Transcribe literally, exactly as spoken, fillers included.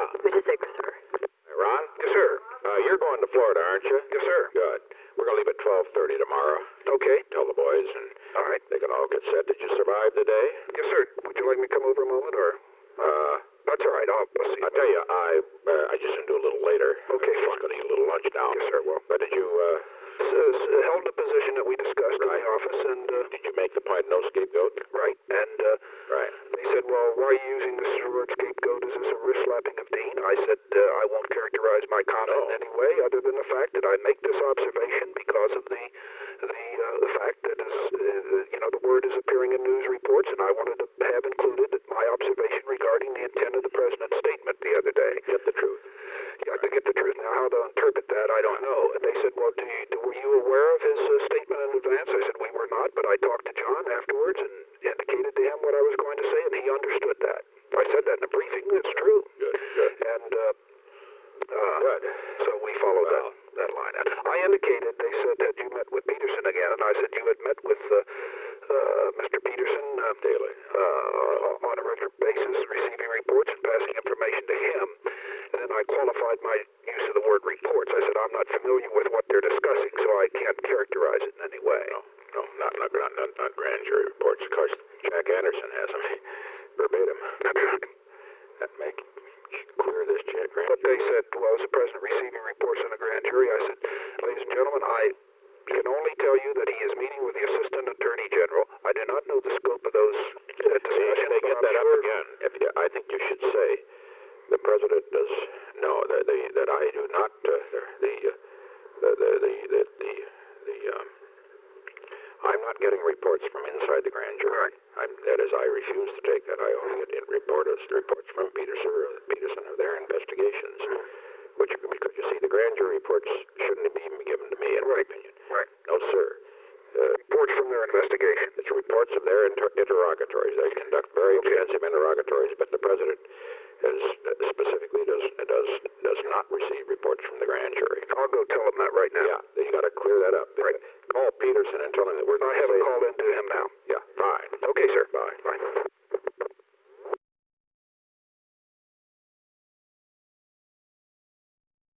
Yeah. Committee six, sir. Hey, Ron? Yes, sir. Uh, you're going to Florida, aren't you? Yes, sir. Good. We're going to leave at twelve thirty tomorrow. Okay. Tell the boys, and All right. they can all get set. Did you survive the day? Yes, sir. Would you like me to come over a moment, or? Uh, That's all right. I'll, I'll see. I'll tell you, I, uh, I just gonna do a little later. Okay, I'm just fine. going to eat a little lunch now. Yes, sir. Well, But did you, uh, s- s- held the position that we discussed in Right. the office, and, uh, did you make the point no scapegoat? right. And, uh, Right. they said, well, why are you using this as a word scapegoat? Is this a wrist slapping of Dean? I said, uh, I won't characterize my comment No. in any way other than the fact that I make this observation because of the, the, uh, the fact that, is, uh, you know, the word is appearing in news reports, and I wanted to have included my observation regarding the intent of the president's statement the other day. Get the truth. Yeah, to get the truth. Now, how to interpret that, I don't know. And they said, well, do you, do, were you aware of his uh, statement in advance? I said, we were not, but I talked to John afterwards and indicated to him what I was going to say, and he understood that. I said that in a briefing. It's true. Good, good. And uh, uh, Good. so we followed Well. that, that line. And I indicated, they said, had you met with Peterson again? And I said, you had met with uh, uh, Mister Peterson uh, Daily. uh, on a regular basis, receiving reports and passing information to him. And then I qualified my use of the word reports. I said, I'm not familiar with what they're discussing, so I can't characterize it in any way. No, no, not, not, not, not, not grand jury reports. Of course, Jack Anderson has them verbatim. That make clear this Jack grand But they said, well, is the president receiving reports in a grand jury? I said, ladies and gentlemen, I can only tell you that he is meeting with the assistant attorney general. I do not know the scope of those uh, discussions. They but get I'm that up sure- again. If you, I think you should say the president does know that the that I do not uh, the the uh, the the the the, the, the um, I'm not getting reports from inside the grand jury. I'm, that is, I refuse to take that. I only get in reports reports from Peterson or Peterson of their investigations, which because you see the grand jury reports shouldn't even be given to me in my opinion. Right. No, sir. Uh, Reports from their investigation. It's reports of their inter- interrogatories. They conduct very extensive interrogatories, but the president is uh, specifically does does does not receive reports from the grand jury. I'll go tell him that right now. Yeah, you got to clear that up. Right. Call Peterson and tell him that we're I not haven't saying- called into him now. Yeah, fine. Okay, sir. Bye. Bye.